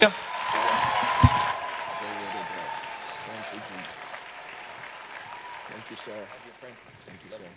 Yeah. Thank you, Jesus. Thank you, sir. Thank you, sir.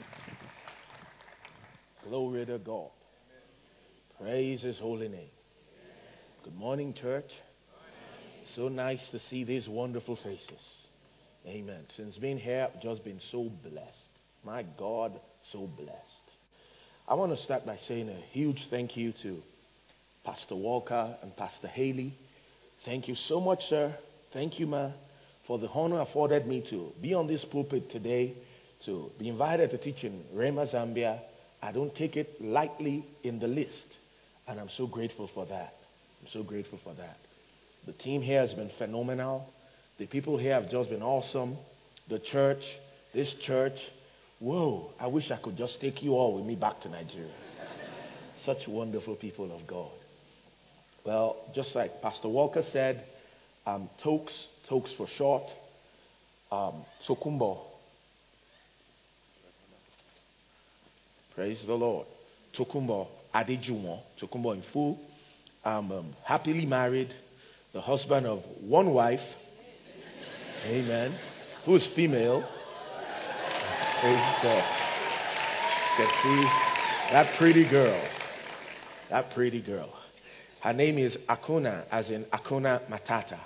Glory to God. Praise His holy name. Good morning, church. So nice to see these wonderful faces. Amen. Since being here, I've just been so blessed. My God, so blessed. I want to start by saying a huge thank you to Pastor Walker and Pastor Haley. Thank you so much, sir. Thank you, ma, for the honor afforded me to be on this pulpit today, to be invited to teach in Rhema, Zambia. I don't take it lightly in the list, and I'm so grateful for that. I'm so grateful for that. The team here has been phenomenal. The people here have just been awesome. The church, this church, whoa, I wish I could just take you all with me back to Nigeria. Such wonderful people of God. Well, just like Pastor Walker said, Tokes for short, Tokumbo. Praise the Lord. Tokumbo Adejuwon, Tokumbo in full. I'm happily married, the husband of one wife. Amen. Who is female. Praise God. You can see that pretty girl. That pretty girl. Her name is Akuna, as in Akuna Matata.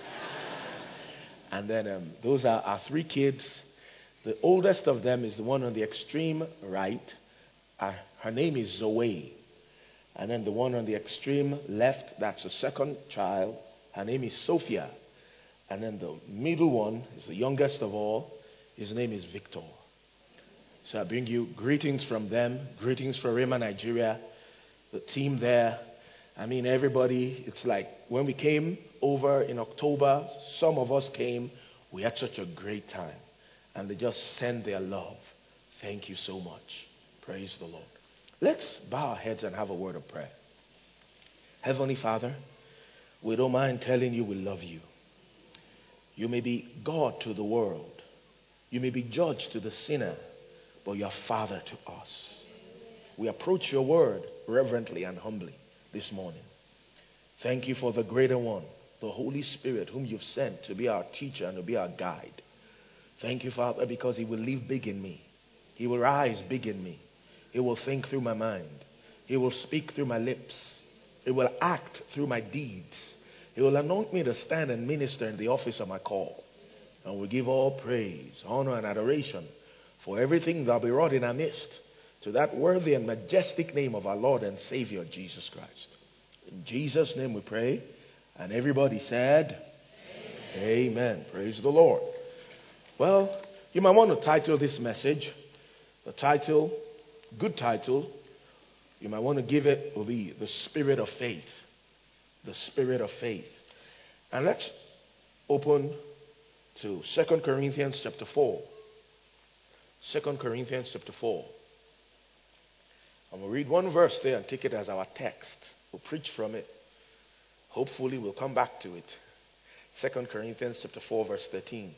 And then those are our three kids. The oldest of them is the one on the extreme right. Her name is Zoe. And then the one on the extreme left, that's the second child. Her name is Sophia. And then the middle one is the youngest of all. His name is Victor. So I bring you greetings from them. Greetings from Rhema, Nigeria. The team there. I mean, everybody, it's like when we came over in October, some of us came, we had such a great time. And they just send their love. Thank you so much. Praise the Lord. Let's bow our heads and have a word of prayer. Heavenly Father, we don't mind telling you we love you. You may be God to the world. You may be judge to the sinner, but you are Father to us. We approach your word reverently and humbly this morning. Thank you for the greater one, the Holy Spirit, whom you've sent to be our teacher and to be our guide. Thank you, Father, because he will live big in me. He will rise big in me. He will think through my mind. He will speak through my lips. He will act through my deeds. He will anoint me to stand and minister in the office of my call. And we give all praise, honor, and adoration for everything that will be wrought in our midst, to that worthy and majestic name of our Lord and Savior, Jesus Christ. In Jesus' name we pray. And everybody said, Amen. Praise the Lord. Well, you might want to title this message. The title, good title, you might want to give it will be The Spirit of Faith. The Spirit of Faith. And let's open to 2 Corinthians chapter 4. 2 Corinthians chapter 4. And we'll read one verse there and take it as our text. We'll preach from it. Hopefully we'll come back to it. 2 Corinthians chapter 4 verse 13.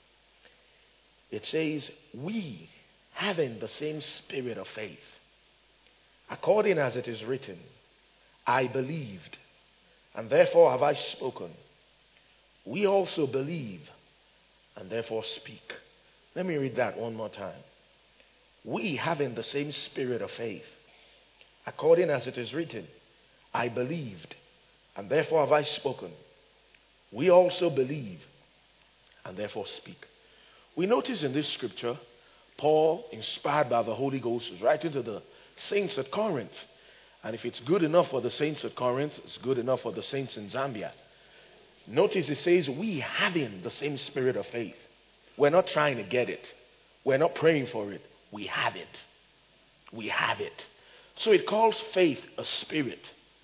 It says, we having the same spirit of faith, according as it is written, I believed, and therefore have I spoken. We also believe, and therefore speak. Let me read that one more time. We having the same spirit of faith, according as it is written, I believed, and therefore have I spoken. We also believe, and therefore speak. We notice in this scripture, Paul, inspired by the Holy Ghost, is writing to the saints at Corinth. And if it's good enough for the saints at Corinth, it's good enough for the saints in Zambia. Notice it says, we having the same spirit of faith. We're not trying to get it. We're not praying for it. We have it. We have it. So it calls faith a spirit,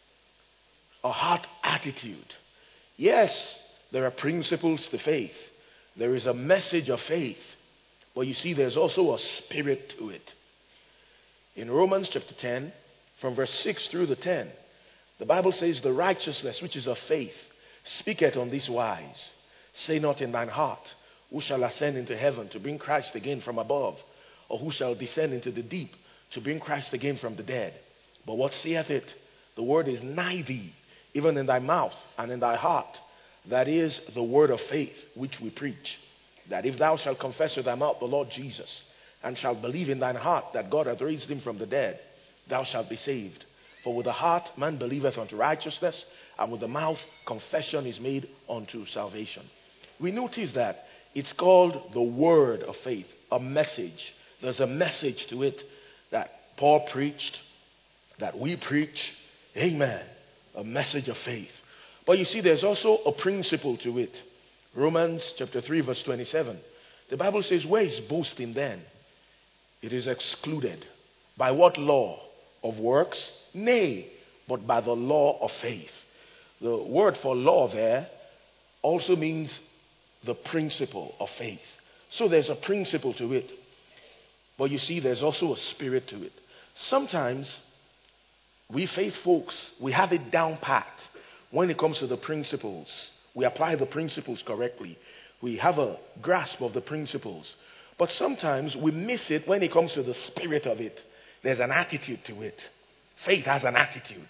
a heart attitude. Yes, there are principles to faith. There is a message of faith. But you see, there's also a spirit to it. In Romans chapter 10, from verse 6 through the 10, the Bible says, the righteousness which is of faith speaketh on this wise. Say not in thine heart, who shall ascend into heaven to bring Christ again from above? Or who shall descend into the deep to bring Christ again from the dead? But what saith it? The word is nigh thee, even in thy mouth and in thy heart. That is the word of faith which we preach. That if thou shalt confess with thy mouth the Lord Jesus, and shalt believe in thine heart that God hath raised him from the dead, thou shalt be saved. For with the heart man believeth unto righteousness, and with the mouth confession is made unto salvation. We notice that it's called the word of faith, a message. There's a message to it that Paul preached, that we preach. Amen. A message of faith. But you see, there's also a principle to it. Romans chapter 3 verse 27. The Bible says, where is boasting then? It is excluded. By what law? Of works? Nay, but by the law of faith. The word for law there also means the principle of faith. So there's a principle to it. But you see, there's also a spirit to it. Sometimes we faith folks, we have it down pat when it comes to the principles. We apply the principles correctly. We have a grasp of the principles. But sometimes we miss it when it comes to the spirit of it. There's an attitude to it. Faith has an attitude.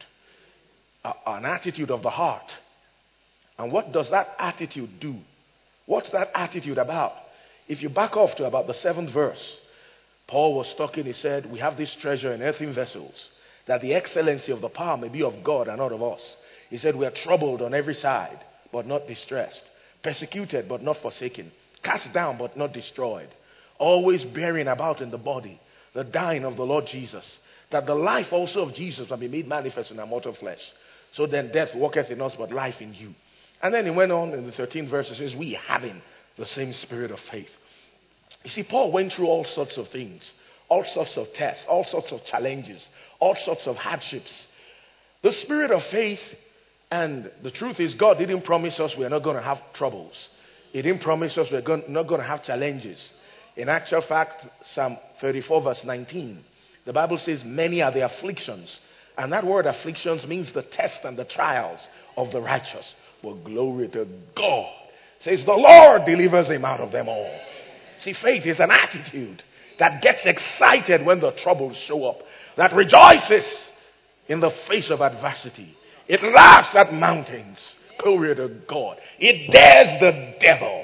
An attitude of the heart. And what does that attitude do? What's that attitude about? If you back off to about the 7th verse, Paul was talking, he said, we have this treasure in earthen vessels, that the excellency of the power may be of God and not of us. He said, we are troubled on every side, but not distressed. Persecuted, but not forsaken. Cast down, but not destroyed. Always bearing about in the body the dying of the Lord Jesus, that the life also of Jesus may be made manifest in our mortal flesh. So then death walketh in us, but life in you. And then he went on in the 13th verse, he says, we having the same spirit of faith. You see, Paul went through all sorts of things, all sorts of tests, all sorts of challenges, all sorts of hardships. The spirit of faith, and the truth is, God didn't promise us we're not going to have troubles. He didn't promise us we're not going to have challenges. In actual fact, Psalm 34 verse 19, the Bible says, many are the afflictions. And that word afflictions means the test and the trials of the righteous. But glory to God. It says, the Lord delivers him out of them all. See, faith is an attitude that gets excited when the troubles show up, that rejoices in the face of adversity. It laughs at mountains. Glory to God. It dares the devil.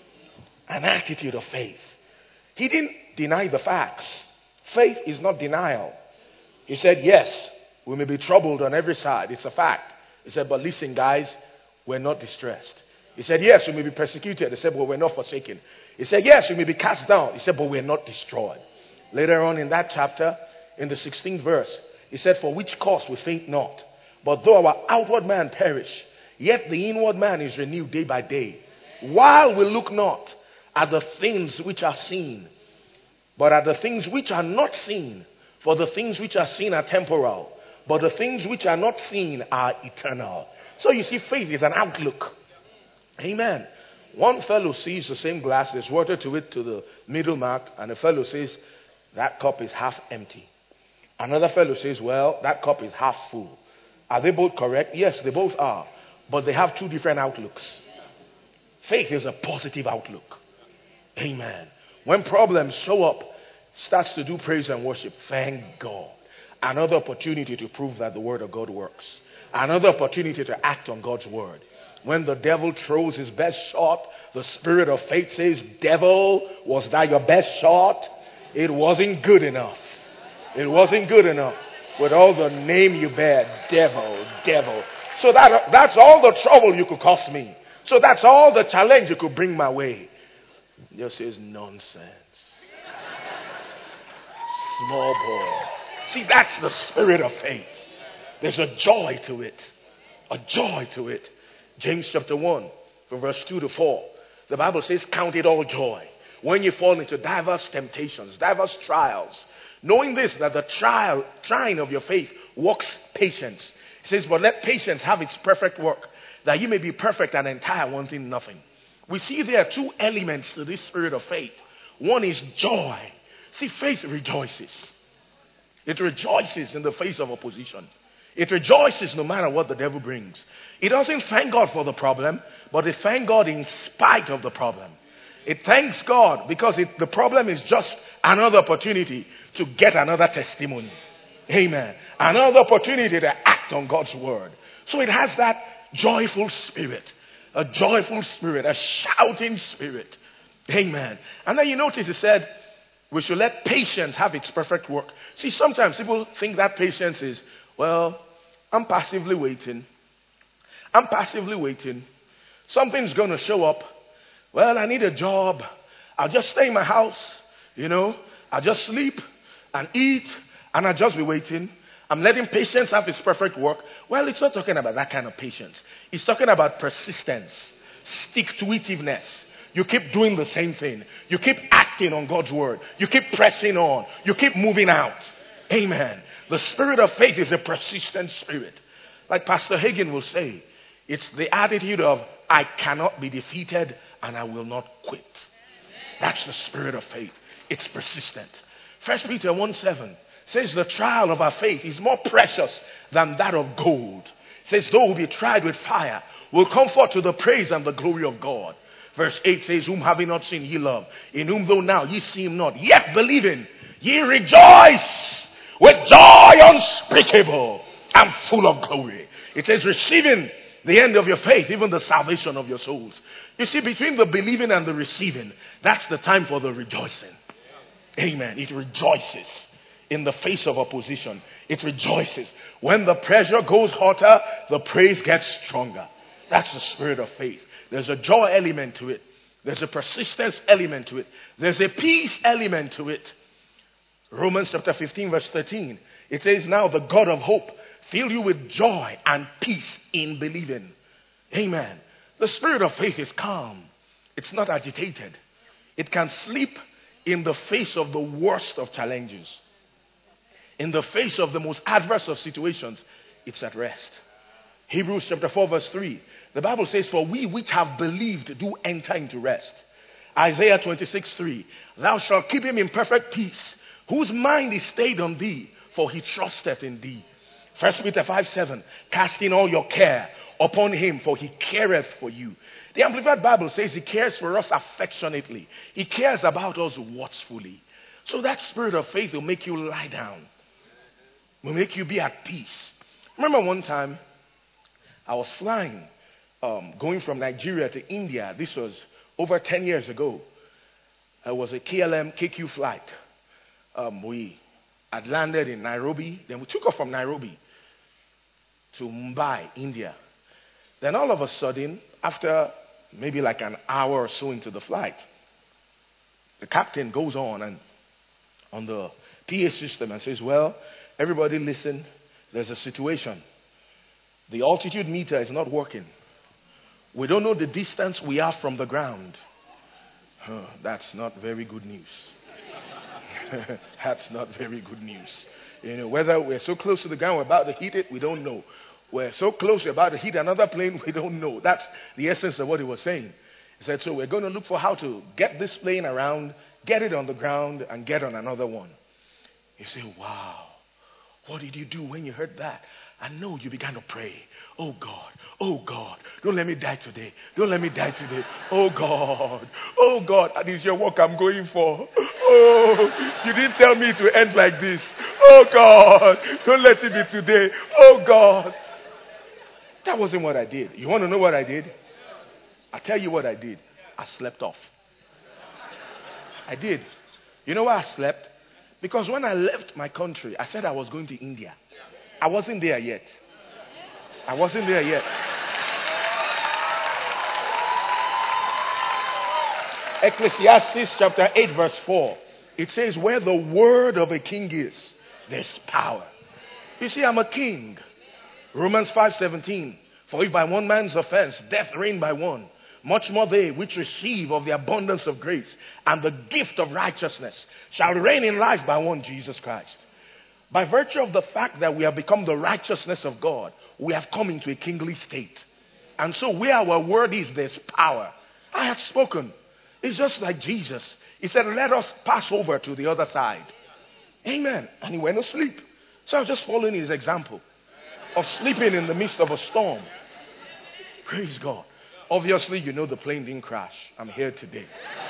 An attitude of faith. He didn't deny the facts. Faith is not denial. He said, yes, we may be troubled on every side. It's a fact. He said, but listen, guys, we're not distressed. He said, yes, we may be persecuted. He said, but we're not forsaken. He said, yes, we may be cast down. He said, but we're not destroyed. Later on in that chapter, in the 16th verse, he said, for which cause we faint not. But though our outward man perish, yet the inward man is renewed day by day. While we look not at the things which are seen, but at the things which are not seen. For the things which are seen are temporal, but the things which are not seen are eternal. So you see, faith is an outlook. Amen. One fellow sees the same glass, there's water to it to the middle mark, and the fellow says, that cup is half empty. Another fellow says, well, that cup is half full. Are they both correct? Yes, they both are. But they have two different outlooks. Faith is a positive outlook. Amen. When problems show up, starts to do praise and worship, thank God. Another opportunity to prove that the word of God works. Another opportunity to act on God's word. When the devil throws his best shot, the spirit of faith says, devil, was that your best shot? It wasn't good enough. It wasn't good enough. With all the name you bear, devil, devil. So that's all the trouble you could cause me. So that's all the challenge you could bring my way. It just says nonsense. Small boy. See, that's the spirit of faith. There's a joy to it. A joy to it. James chapter 1, from verse 2 to 4. The Bible says, count it all joy when you fall into diverse temptations, diverse trials. Knowing this, that the trying of your faith works patience. It says, but let patience have its perfect work, that you may be perfect and entire, wanting nothing. We see there are two elements to this spirit of faith. One is joy. See, faith rejoices. It rejoices in the face of opposition. It rejoices no matter what the devil brings. It doesn't thank God for the problem, but it thanks God in spite of the problem. It thanks God because the problem is just another opportunity to get another testimony. Amen. Another opportunity to act on God's word. So it has that joyful spirit, a joyful spirit, a shouting spirit. Amen. And then you notice it said, we should let patience have its perfect work. See, sometimes people think that patience is, well, I'm passively waiting. I'm passively waiting. Something's going to show up. Well, I need a job. I'll just stay in my house. I'll just sleep and eat and I'll just be waiting. I'm letting patience have its perfect work. Well, it's not talking about that kind of patience. It's talking about persistence, stick-to-itiveness. You keep doing the same thing. You keep acting on God's word. You keep pressing on. You keep moving out. Amen. The spirit of faith is a persistent spirit. Like Pastor Hagin will say, it's the attitude of, I cannot be defeated and I will not quit. That's the spirit of faith. It's persistent. 1 Peter 1:7 says the trial of our faith is more precious than that of gold. It says, though we be tried with fire, will come forth to the praise and the glory of God. Verse 8 says, whom having not seen ye love, in whom though now ye see him not, yet believing, ye rejoice with joy unspeakable and full of glory. It says, receiving the end of your faith, even the salvation of your souls. You see, between the believing and the receiving, that's the time for the rejoicing. Amen. It rejoices in the face of opposition. It rejoices. When the pressure goes hotter, the praise gets stronger. That's the spirit of faith. There's a joy element to it. There's a persistence element to it. There's a peace element to it. Romans chapter 15 verse 13. It says, now the God of hope fill you with joy and peace in believing. Amen. The spirit of faith is calm. It's not agitated. It can sleep in the face of the worst of challenges. In the face of the most adverse of situations, it's at rest. Hebrews chapter 4 verse 3. The Bible says, for we which have believed do enter into rest. Isaiah 26:3. Thou shalt keep him in perfect peace, whose mind is stayed on thee, for he trusteth in thee. 1 Peter 5:7. Casting all your care upon him, for he careth for you. The Amplified Bible says he cares for us affectionately. He cares about us watchfully. So that spirit of faith will make you lie down. Will make you be at peace. Remember one time, I was flying, going from Nigeria to India. This was over 10 years ago. It was a KLM KQ flight. We had landed in Nairobi. Then we took off from Nairobi to Mumbai, India. Then all of a sudden, after maybe like an hour or so into the flight, the captain goes on the PA system and says, well, everybody listen, there's a situation. The altitude meter is not working. We don't know the distance we are from the ground. That's not very good news. That's not very good news. Whether we're so close to the ground, we're about to hit it, we don't know. We're so close, we're about to hit another plane, we don't know. That's the essence of what he was saying. He said, so we're going to look for how to get this plane around, get it on the ground, and get on another one. You say, wow, what did you do when you heard that? I know you began to pray. Oh God, don't let me die today. Don't let me die today. Oh God, that is your work I'm going for. Oh, you didn't tell me to end like this. Oh God, don't let it be today. Oh God. That wasn't what I did. You want to know what I did? I'll tell you what I did. I slept off. I did. You know why I slept? Because when I left my country, I said I was going to India. I wasn't there yet. I wasn't there yet. Ecclesiastes chapter 8 verse 4. It says, where the word of a king is, there's power. You see, I'm a king. Romans 5:17. For if by one man's offense death reigned by one, much more they which receive of the abundance of grace and the gift of righteousness shall reign in life by one, Jesus Christ. By virtue of the fact that we have become the righteousness of God, we have come into a kingly state. And so where our word is, there's power. I have spoken. It's just like Jesus. He said, let us pass over to the other side. Amen. And he went to sleep. So I was just following his example of sleeping in the midst of a storm. Praise God. Obviously, you know the plane didn't crash. I'm here today.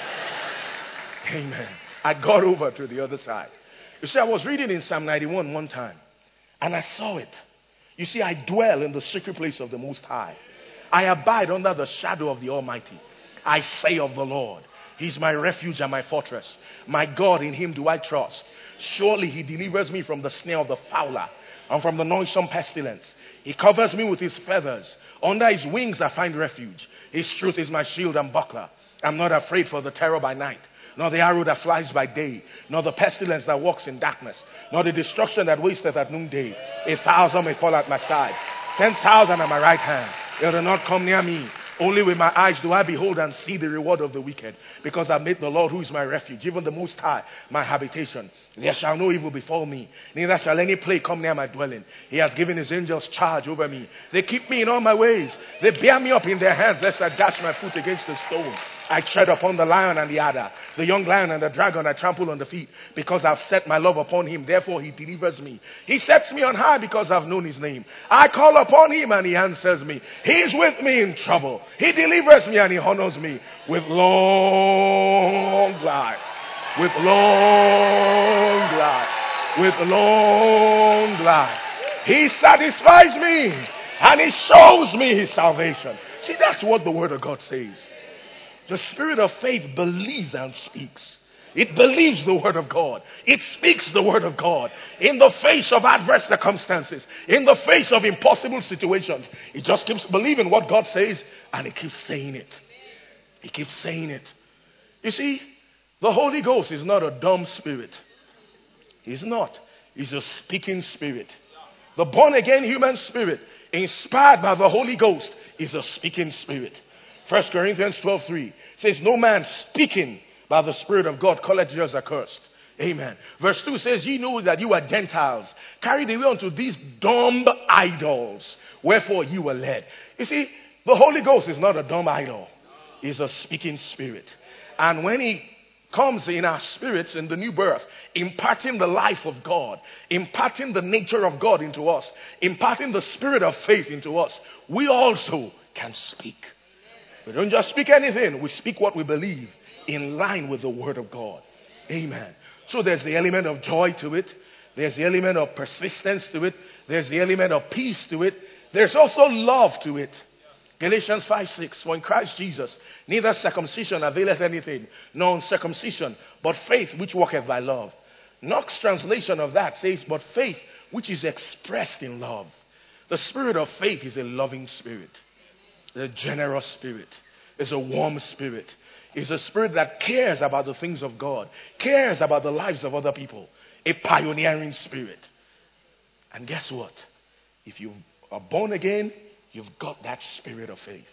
Amen. I got over to the other side. You see, I was reading in Psalm 91 one time, and I saw it. You see, I dwell in the secret place of the Most High. I abide under the shadow of the Almighty. I say of the Lord, He's my refuge and my fortress. My God, in Him do I trust. Surely He delivers me from the snare of the fowler and from the noisome pestilence. He covers me with His feathers. Under His wings I find refuge. His truth is my shield and buckler. I'm not afraid for the terror by night, nor the arrow that flies by day, nor the pestilence that walks in darkness, nor the destruction that wasteth at noonday. 1,000 may fall at my side, 10,000 at my right hand. It will not come near me. Only with my eyes do I behold and see the reward of the wicked, because I made the Lord, who is my refuge, even the Most High, my habitation. There shall no evil befall me, neither shall any plague come near my dwelling. He has given His angels charge over me. They keep me in all my ways. They bear me up in their hands, lest I dash my foot against the stone. I tread upon the lion and the adder, the young lion and the dragon I trample on the feet, because I've set my love upon Him. Therefore He delivers me. He sets me on high because I've known His name. I call upon Him and He answers me. He is with me in trouble. He delivers me and He honors me with long life. With long life. With long life. He satisfies me and He shows me His salvation. See, that's what the Word of God says. The spirit of faith believes and speaks. It believes the Word of God. It speaks the Word of God. In the face of adverse circumstances, in the face of impossible situations, it just keeps believing what God says, and it keeps saying it. It keeps saying it. You see, the Holy Ghost is not a dumb spirit. He's not. He's a speaking spirit. The born-again human spirit, inspired by the Holy Ghost, is a speaking spirit. 1 Corinthians 12:3 says, no man speaking by the Spirit of God calleth Jesus accursed. Amen. Verse 2 says, ye know that you are Gentiles, carried away unto these dumb idols, wherefore you were led. You see, the Holy Ghost is not a dumb idol. He's a speaking spirit. And when He comes in our spirits in the new birth, imparting the life of God, imparting the nature of God into us, imparting the spirit of faith into us, we also can speak. We don't just speak anything. We speak what we believe in line with the Word of God. Amen. So there's the element of joy to it. There's the element of persistence to it. There's the element of peace to it. There's also love to it. Galatians 5:6. For in Christ Jesus, neither circumcision availeth anything, nor uncircumcision, but faith which worketh by love. Knox translation of that says, but faith which is expressed in love. The spirit of faith is a loving spirit. A generous spirit. It's a warm spirit. It's a spirit that cares about the things of God, cares about the lives of other people. A pioneering spirit. And guess what? If you are born again, you've got that spirit of faith.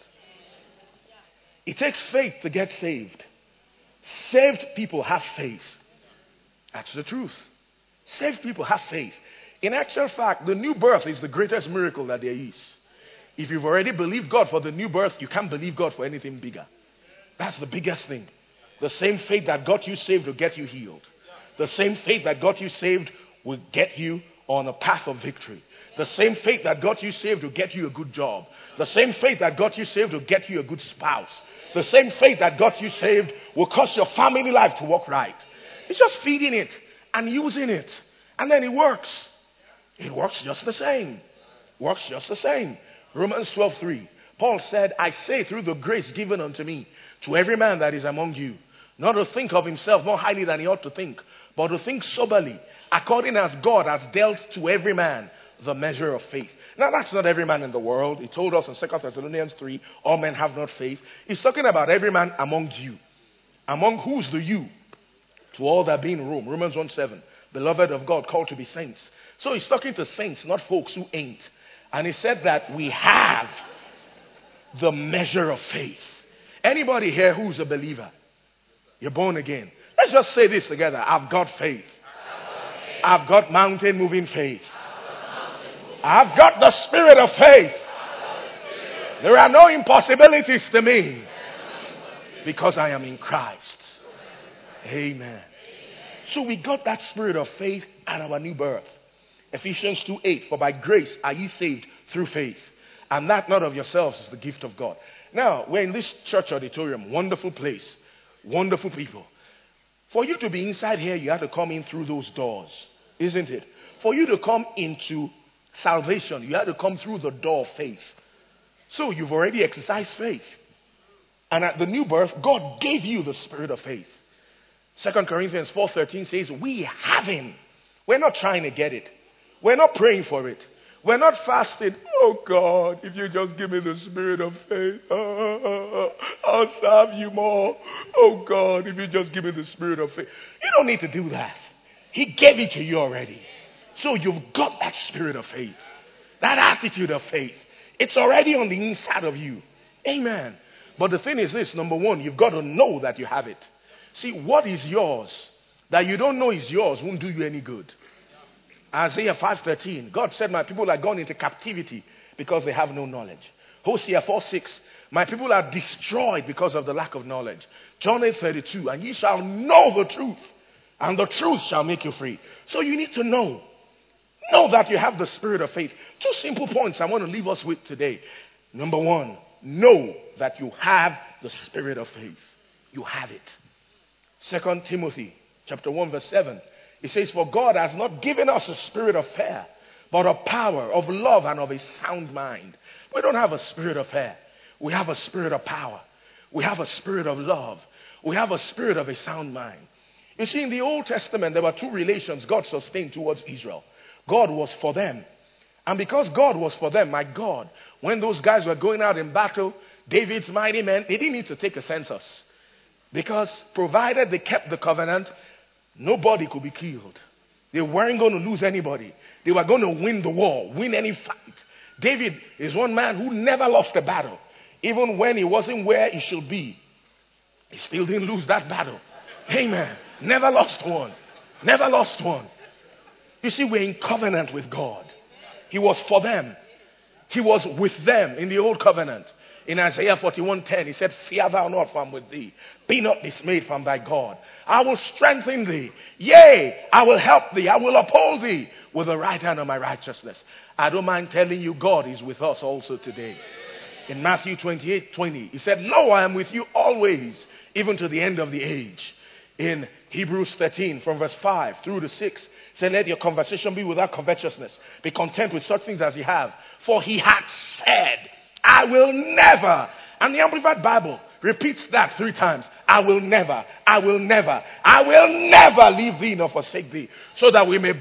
It takes faith to get saved. Saved people have faith. That's the truth. Saved people have faith. In actual fact, the new birth is the greatest miracle that there is. If you've already believed God for the new birth, you can't believe God for anything bigger. That's the biggest thing. The same faith that got you saved will get you healed. The same faith that got you saved will get you on a path of victory. The same faith that got you saved will get you a good job. The same faith that got you saved will get you a good spouse. The same faith that got you saved will cause your family life to work right. It's just feeding it and using it. And then it works. It works just the same. Works just the same. Romans 12:3. Paul said, I say through the grace given unto me, to every man that is among you, not to think of himself more highly than he ought to think, but to think soberly, according as God has dealt to every man the measure of faith. Now, that's not every man in the world. He told us in 2 Thessalonians 3, all men have not faith. He's talking about every man among you. Among who's the you? To all that be in Rome. Romans 1:7. Beloved of God, called to be saints. So he's talking to saints, not folks who ain't. And he said that we have the measure of faith. Anybody here who's a believer? You're born again. Let's just say this together. I've got faith. I've got mountain moving faith. I've got the spirit of faith. There are no impossibilities to me because I am in Christ. Amen. So we got that spirit of faith at our new birth. Ephesians 2:8. For by grace are ye saved through faith. And that not of yourselves is the gift of God. Now, we're in this church auditorium. Wonderful place. Wonderful people. For you to be inside here, you have to come in through those doors. Isn't it? For you to come into salvation, you had to come through the door of faith. So you've already exercised faith. And at the new birth, God gave you the spirit of faith. 2 Corinthians 4:13 says, we have him. We're not trying to get it. We're not praying for it. We're not fasting. Oh God, if you just give me the spirit of faith, I'll serve you more. Oh God, if you just give me the spirit of faith. You don't need to do that. He gave it to you already. So you've got that spirit of faith. That attitude of faith. It's already on the inside of you. Amen. But the thing is this, number one, you've got to know that you have it. See, what is yours that you don't know is yours won't do you any good. Isaiah 5:13, God said, my people are gone into captivity because they have no knowledge. Hosea 4:6, my people are destroyed because of the lack of knowledge. John 8:32, and ye shall know the truth, and the truth shall make you free. So you need to know. Know that you have the spirit of faith. Two simple points I want to leave us with today. Number one, know that you have the spirit of faith. You have it. 2 Timothy chapter 1 verse 7. It says, for God has not given us a spirit of fear, but of power, of love, and of a sound mind. We don't have a spirit of fear. We have a spirit of power. We have a spirit of love. We have a spirit of a sound mind. You see, in the Old Testament, there were two relations God sustained towards Israel. God was for them. And because God was for them, my God, when those guys were going out in battle, David's mighty men, they didn't need to take a census. Because provided they kept the covenant, nobody could be killed. They weren't going to lose anybody. They were going to win the war, win any fight. David is one man who never lost a battle. Even when he wasn't where he should be, he still didn't lose that battle. Amen. Never lost one. Never lost one. You see, we're in covenant with God. He was for them. He was with them in the old covenant. In Isaiah 41:10, he said, fear thou not, for I am with thee. Be not dismayed from thy God. I will strengthen thee. Yea, I will help thee. I will uphold thee with the right hand of my righteousness. I don't mind telling you, God is with us also today. In Matthew 28:20, he said, lo, I am with you always, even to the end of the age. In Hebrews 13, from verse 5 through to 6, say, let your conversation be without covetousness. Be content with such things as you have. For he hath said, I will never. And the Amplified Bible repeats that 3 times. I will never, I will never, I will never leave thee nor forsake thee. So that we may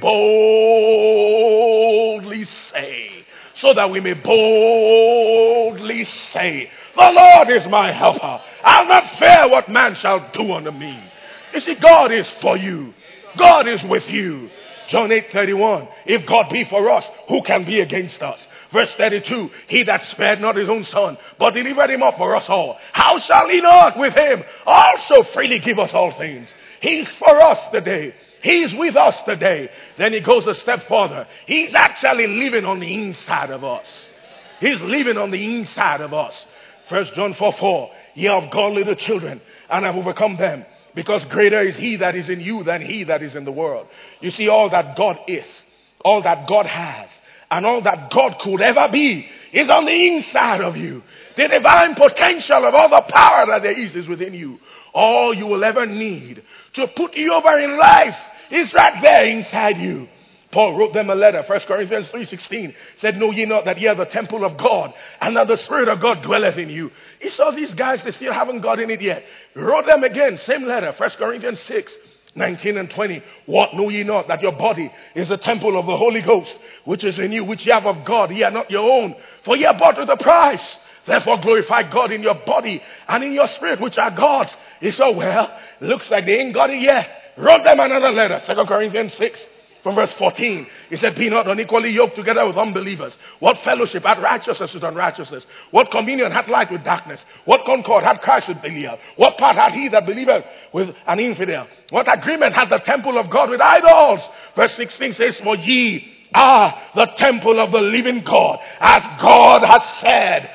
boldly say, so that we may boldly say, the Lord is my helper. I'll not fear what man shall do unto me. You see, God is for you. God is with you. John 8:31. If God be for us, who can be against us? Verse 32. He that spared not his own son, but delivered him up for us all, how shall he not with him also freely give us all things? He's for us today. He's with us today. Then he goes a step further. He's actually living on the inside of us. He's living on the inside of us. 1 John 4:4. Ye are of God little children, and have overcome them. Because greater is he that is in you than he that is in the world. You see, all that God is, all that God has, and all that God could ever be is on the inside of you. The divine potential of all the power that there is within you. All you will ever need to put you over in life is right there inside you. Paul wrote them a letter, 1 Corinthians 3:16, said, know ye not that ye are the temple of God, and that the Spirit of God dwelleth in you. He saw these guys, they still haven't gotten it yet. He wrote them again, same letter, 1 Corinthians 6:19 and 20. What know ye not, that your body is the temple of the Holy Ghost, which is in you, which ye have of God, ye are not your own, for ye are bought with a price. Therefore glorify God in your body and in your spirit, which are God's. He said, well, looks like they ain't got it yet. Wrote them another letter, 2 Corinthians 6. From verse 14, he said, be not unequally yoked together with unbelievers. What fellowship hath righteousness with unrighteousness? What communion hath light with darkness? What concord hath Christ with Belial? What part hath he that believeth with an infidel? What agreement hath the temple of God with idols? Verse 16 says, for ye are the temple of the living God. As God has said,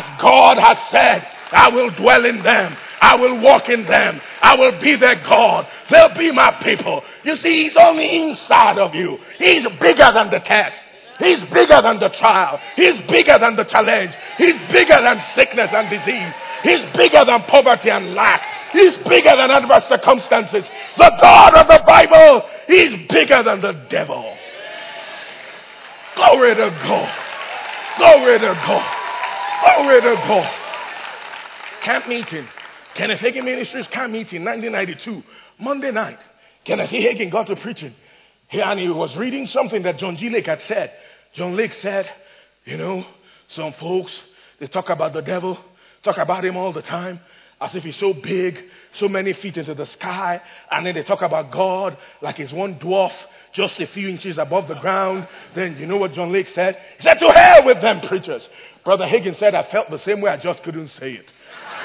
I will dwell in them. I will walk in them. I will be their God. They'll be my people. You see, he's on the inside of you. He's bigger than the test. He's bigger than the trial. He's bigger than the challenge. He's bigger than sickness and disease. He's bigger than poverty and lack. He's bigger than adverse circumstances. The God of the Bible, he's bigger than the devil. Glory to God. Glory to God. Glory to God. Camp meeting. Kenneth Hagin Ministries camp meeting, 1992. Monday night. Kenneth Hagin got to preaching. And he was reading something that John G. Lake had said. John Lake said, some folks, they talk about the devil, talk about him all the time, as if he's so big, so many feet into the sky. And then they talk about God like he's one dwarf, just a few inches above the ground. Then you know what John Lake said? He said, to hell with them preachers. Brother Hagin said, I felt the same way, I just couldn't say it.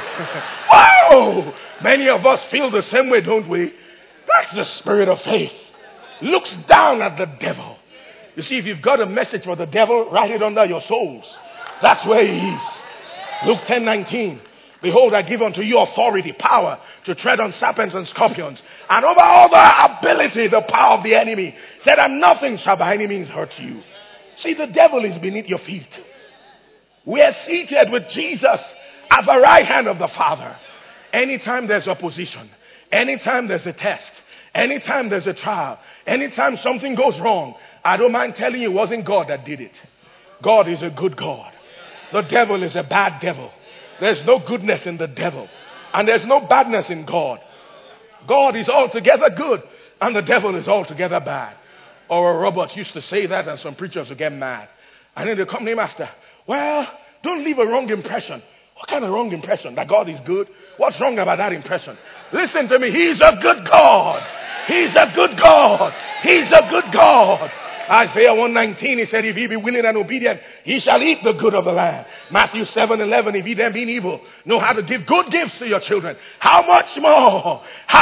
Wow! Many of us feel the same way, don't we? That's the spirit of faith. Looks down at the devil. You see, if you've got a message for the devil, write it under your souls. That's where he is. Luke 10:19. Behold, I give unto you authority, power to tread on serpents and scorpions, and over all the ability, the power of the enemy. Said, and nothing shall by any means hurt you. See, the devil is beneath your feet. We are seated with Jesus at the right hand of the Father. Anytime there's opposition, anytime there's a test, anytime there's a trial, anytime something goes wrong, I don't mind telling you it wasn't God that did it. God is a good God. The devil is a bad devil. There's no goodness in the devil. And there's no badness in God. God is altogether good. And the devil is altogether bad. Or Roberts used to say that, and some preachers would get mad. And then they come to him after. Well, don't leave a wrong impression. What kind of wrong impression? That God is good? What's wrong about that impression? Listen to me. He's a good God. He's a good God. He's a good God. Isaiah 1:19, he said, if ye be willing and obedient, ye shall eat the good of the land. Matthew 7:11, if ye then being evil, know how to give good gifts to your children. How much more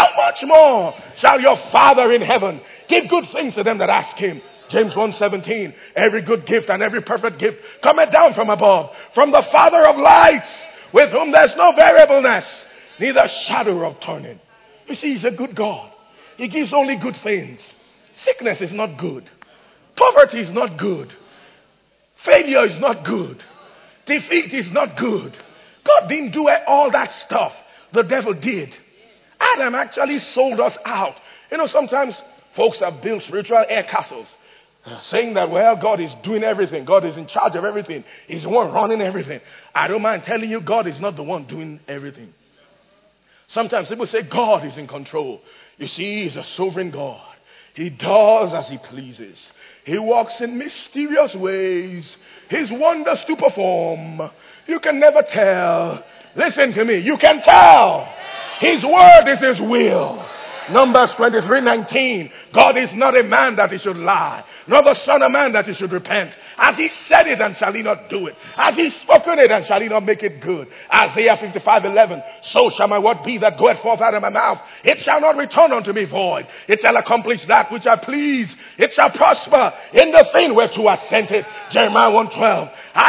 shall your Father in heaven give good things to them that ask him? James 1:17, every good gift and every perfect gift cometh down from above, from the Father of lights, with whom there's no variableness, neither shadow of turning. You see, he's a good God. He gives only good things. Sickness is not good. Poverty is not good. Failure is not good. Defeat is not good. God didn't do all that stuff. The devil did. Adam actually sold us out. Sometimes folks have built spiritual air castles, saying that, well, God is doing everything. God is in charge of everything. He's the one running everything. I don't mind telling you, God is not the one doing everything. Sometimes people say God is in control. You see, he's a sovereign God. He does as he pleases. He walks in mysterious ways. His wonders to perform. You can never tell. Listen to me. You can tell. His word is his will. Numbers 23:19. God is not a man that he should lie, nor the son of man that he should repent. As he said it, and shall he not do it? As he spoken it, and shall he not make it good? Isaiah 55:11. So shall my word be that goeth forth out of my mouth. It shall not return unto me void. It shall accomplish that which I please. It shall prosper in the thing whereto I sent it. Jeremiah 1:12. I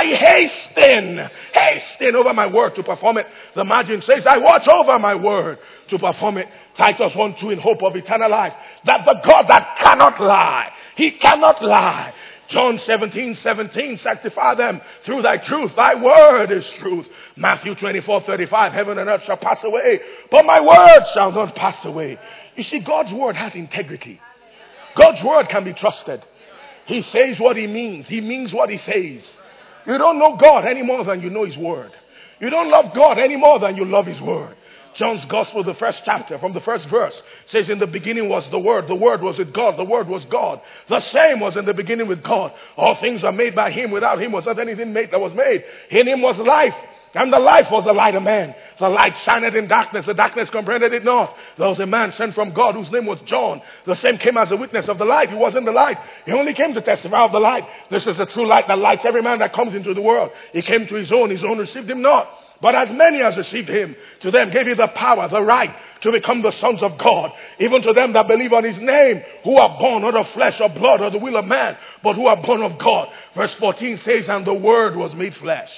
hasten over my word to perform it. The margin says, I watch over my word to perform it. Titus 1:2, in hope of eternal life, that the God that cannot lie, he cannot lie. John 17:17, sanctify them through thy truth. Thy word is truth. Matthew 24:35, heaven and earth shall pass away, but my word shall not pass away. You see, God's word has integrity. God's word can be trusted. He says what he means. He means what he says. You don't know God any more than you know his word. You don't love God any more than you love his word. John's Gospel, the first chapter, from the first verse, says, in the beginning was the Word was with God, the Word was God. The same was in the beginning with God. All things are made by him. Without him was not anything made that was made. In him was life, and the life was the light of man. The light shined in darkness, the darkness comprehended it not. There was a man sent from God whose name was John. The same came as a witness of the light. He wasn't the light. He only came to testify of the light. This is the true light that lights every man that comes into the world. He came to his own received him not. But as many as received him, to them gave he the power, the right to become the sons of God, even to them that believe on his name, who are born not of flesh or blood or the will of man, but who are born of God. Verse 14 says, and the word was made flesh.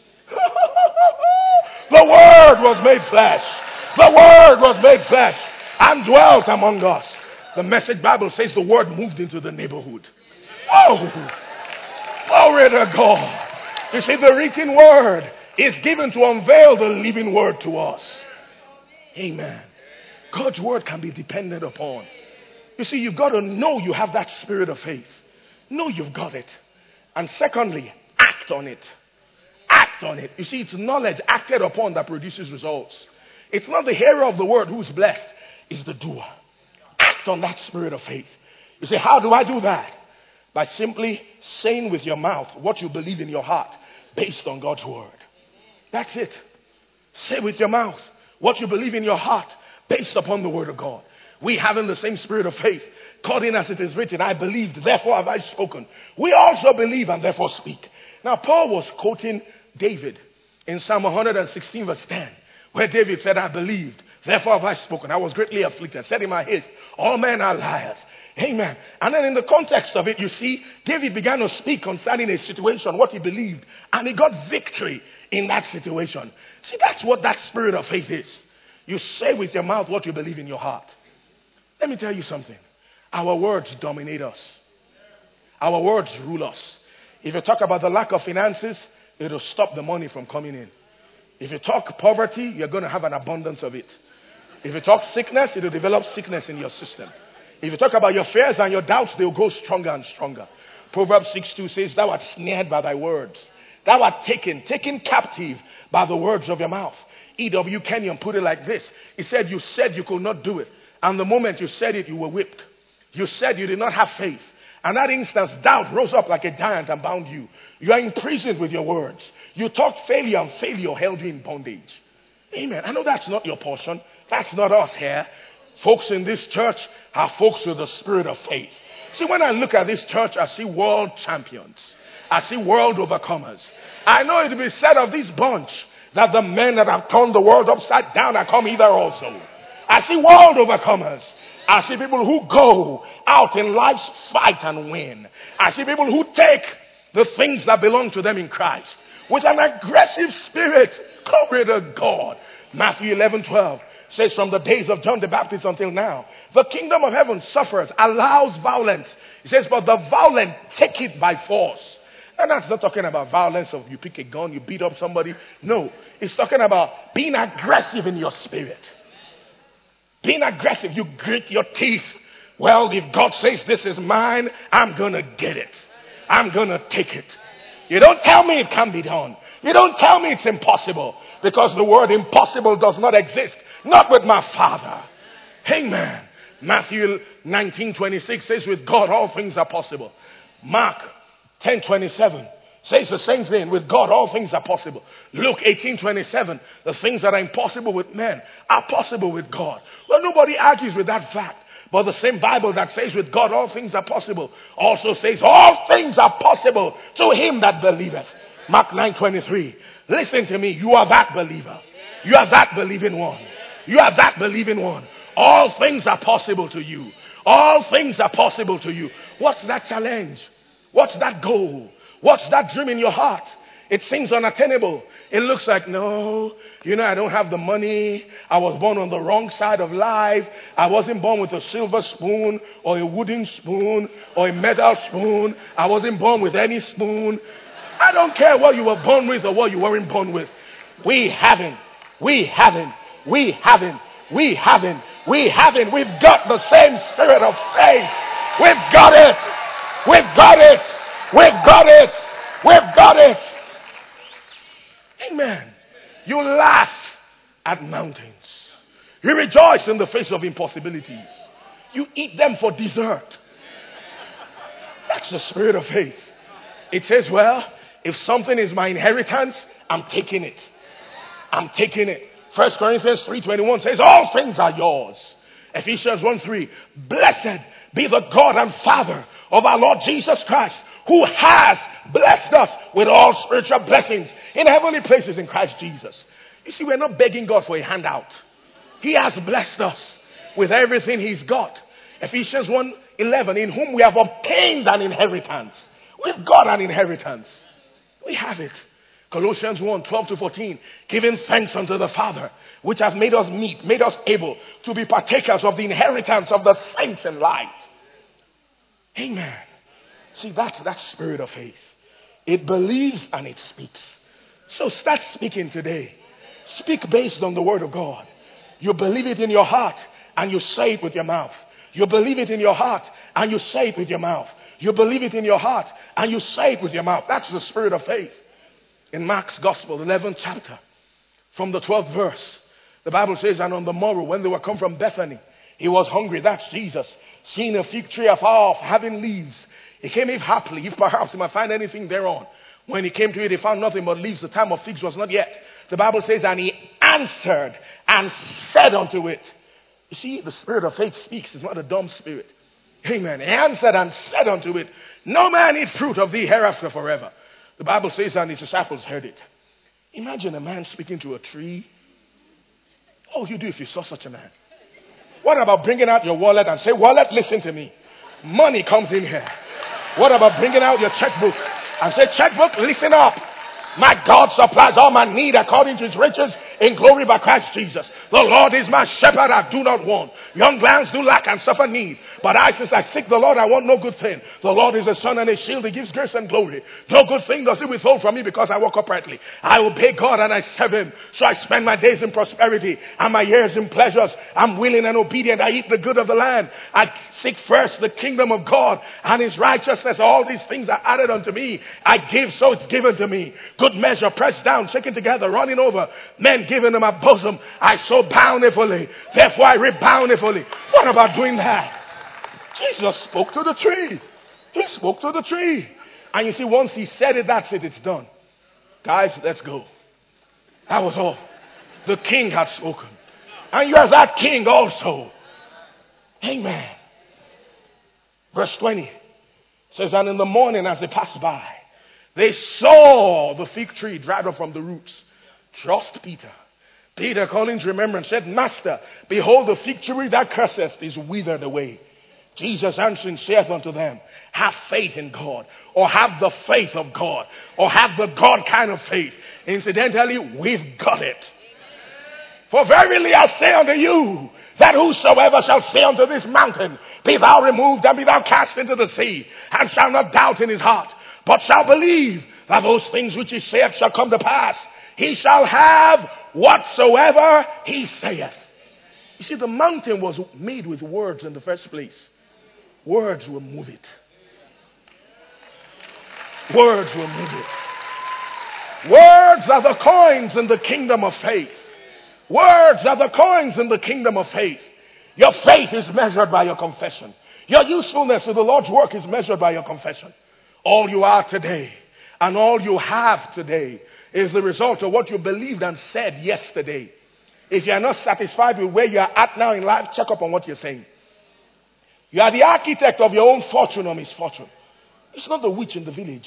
The word was made flesh. The word was made flesh and dwelt among us. The Message Bible says the word moved into the neighborhood. Oh, glory to God. You see, the written word is given to unveil the living word to us. Amen. God's word can be depended upon. You see, you've got to know you have that spirit of faith. Know you've got it. And secondly, act on it. Act on it. You see, it's knowledge acted upon that produces results. It's not the hearer of the word who's blessed, it's the doer. Act on that spirit of faith. You say, how do I do that? By simply saying with your mouth what you believe in your heart based on God's word. That's it. Say with your mouth what you believe in your heart based upon the word of God. We having the same spirit of faith, according as it is written, I believed, therefore have I spoken. We also believe and therefore speak. Now, Paul was quoting David in Psalm 116 verse 10, where David said, I believed, therefore have I spoken. I was greatly afflicted. Said in my haste, all men are liars. Amen. And then in the context of it, you see, David began to speak concerning a situation, what he believed, and he got victory in that situation. See, that's what that spirit of faith is. You say with your mouth what you believe in your heart. Let me tell you something. Our words dominate us. Our words rule us. If you talk about the lack of finances, it'll stop the money from coming in. If you talk poverty, you're going to have an abundance of it. If you talk sickness, it'll develop sickness in your system. If you talk about your fears and your doubts, they'll go stronger and stronger. Proverbs 6:2 says, thou art snared by thy words. Thou art taken captive by the words of your mouth. E.W. Kenyon put it like this. He said you could not do it. And the moment you said it, you were whipped. You said you did not have faith. And that instance, doubt rose up like a giant and bound you. You are imprisoned with your words. You talked failure, and failure held you in bondage. Amen. I know that's not your portion. That's not us here. Folks in this church are folks with the spirit of faith. See, when I look at this church, I see world champions. I see world overcomers. I know it will be said of this bunch that the men that have turned the world upside down are come hither also. I see world overcomers. I see people who go out in life's fight and win. I see people who take the things that belong to them in Christ with an aggressive spirit. Glory to God. Matthew 11:12 says, from the days of John the Baptist until now, the kingdom of heaven suffers, allows violence. He says, but the violent take it by force. And that's not talking about violence of you pick a gun, you beat up somebody. No, it's talking about being aggressive in your spirit. Being aggressive, you grit your teeth. Well, if God says this is mine, I'm going to get it. I'm going to take it. You don't tell me it can't be done. You don't tell me it's impossible, because the word impossible does not exist. Not with my Father. Amen. Matthew 19:26 says with God all things are possible. Mark 10:27 says the same thing. With God all things are possible. Luke 18:27, the things that are impossible with men are possible with God. Well, nobody argues with that fact. But the same Bible that says with God all things are possible also says all things are possible to him that believeth. Mark 9:23. Listen to me. You are that believer. You are that believing one. You are that believing one. All things are possible to you. All things are possible to you. What's that challenge? What's that goal? What's that dream in your heart? It seems unattainable. It looks like, no, I don't have the money. I was born on the wrong side of life. I wasn't born with a silver spoon or a wooden spoon or a metal spoon. I wasn't born with any spoon. I don't care what you were born with or what you weren't born with. We haven't. We've got the same spirit of faith. We've got it. Amen. You laugh at mountains. You rejoice in the face of impossibilities. You eat them for dessert. That's the spirit of faith. It says, well, if something is my inheritance, I'm taking it. 1 Corinthians 3:21 says, all things are yours. Ephesians 1:3, blessed be the God and Father of our Lord Jesus Christ, who has blessed us with all spiritual blessings in heavenly places in Christ Jesus. You see, we're not begging God for a handout. He has blessed us with everything he's got. Ephesians 1:11, in whom we have obtained an inheritance. We've got an inheritance. We have it. Colossians 1:12-14, giving thanks unto the Father, which has made us able to be partakers of the inheritance of the saints in light. Amen. See, that's that spirit of faith. It believes and it speaks. So start speaking today. Speak based on the word of God. You believe it in your heart and you say it with your mouth. You believe it in your heart and you say it with your mouth. You believe it in your heart and you say it with your mouth. That's the spirit of faith. In Mark's Gospel, 11th chapter, from the 12th verse, the Bible says, and on the morrow, when they were come from Bethany, he was hungry. That's Jesus. Seeing a fig tree afar off, having leaves, he came if haply, if perhaps he might find anything thereon. When he came to it, he found nothing but leaves. The time of figs was not yet. The Bible says, and he answered and said unto it. You see, the spirit of faith speaks. It's not a dumb spirit. Amen. He answered and said unto it, no man eat fruit of thee hereafter forever. The Bible says, and his disciples heard it. Imagine a man speaking to a tree. What would you do if you saw such a man? What about bringing out your wallet and say, wallet, listen to me. Money comes in here. What about bringing out your checkbook and say, checkbook, listen up. My God supplies all my need according to his riches in glory by Christ Jesus. The Lord is my shepherd, I do not want. Young lions do lack and suffer need. But I, since I seek the Lord, I want no good thing. The Lord is a sun and a shield. He gives grace and glory. No good thing does he withhold from me because I walk uprightly. I obey God and I serve him. So I spend my days in prosperity and my years in pleasures. I'm willing and obedient. I eat the good of the land. I seek first the kingdom of God and his righteousness. All these things are added unto me. I give, so it's given to me. Good measure, pressed down, shaken together, running over. Men given in my bosom. I sow bountifully. Therefore I reap bountifully. What about doing that? Jesus spoke to the tree. He spoke to the tree. And you see, once he said it, that's it. It's done. Guys, let's go. That was all. The king had spoken. And you are that king also. Amen. Verse 20 says, and in the morning as they passed by, they saw the fig tree dried up from the roots. Trust Peter. Peter, calling to remembrance, said, Master, behold, the fig tree that curseth is withered away. Jesus answering saith unto them, have faith in God, or have the faith of God, or have the God kind of faith. Incidentally, we've got it. For verily I say unto you, that whosoever shall say unto this mountain, be thou removed and be thou cast into the sea, and shall not doubt in his heart, but shall believe that those things which he saith shall come to pass, he shall have whatsoever he saith. You see, the mountain was made with words in the first place. Words will move it. Words will move it. Words are the coins in the kingdom of faith. Words are the coins in the kingdom of faith. Your faith is measured by your confession. Your usefulness to the Lord's work is measured by your confession. All you are today and all you have today is the result of what you believed and said yesterday. If you are not satisfied with where you are at now in life, check up on what you're saying. You are the architect of your own fortune or misfortune. It's not the witch in the village.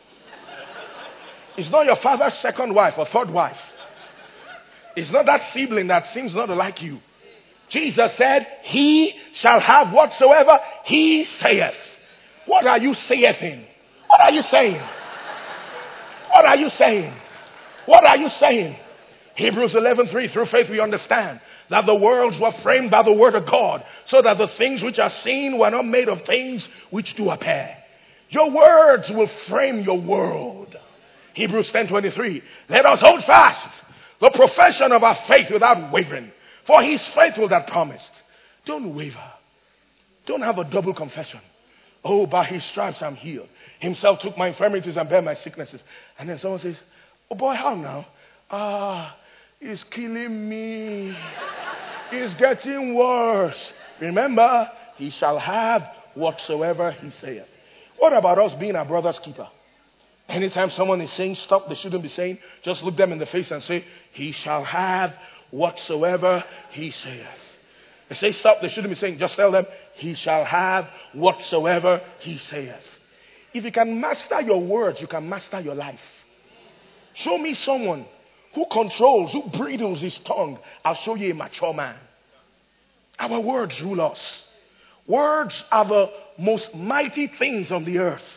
It's not your father's second wife or third wife. It's not that sibling that seems not to like you. Jesus said, he shall have whatsoever he saith. What are you saying? What are you saying? What are you saying? What are you saying? Hebrews 11:3, through faith we understand that the worlds were framed by the word of God, so that the things which are seen were not made of things which do appear. Your words will frame your world. Hebrews 10:23, let us hold fast the profession of our faith without wavering, for he is faithful that promised. Don't waver. Don't have a double confession. Oh, by his stripes I'm healed. Himself took my infirmities and bare my sicknesses. And then someone says, oh boy, how now? It's killing me. It's getting worse. Remember, he shall have whatsoever he saith. What about us being our brother's keeper? Anytime someone is saying stuff they shouldn't be saying, just look them in the face and say, he shall have whatsoever he saith. They say stuff they shouldn't be saying, just tell them, he shall have whatsoever he saith. If you can master your words, you can master your life. Show me someone who controls, who bridles his tongue. I'll show you a mature man. Our words rule us. Words are the most mighty things on the earth.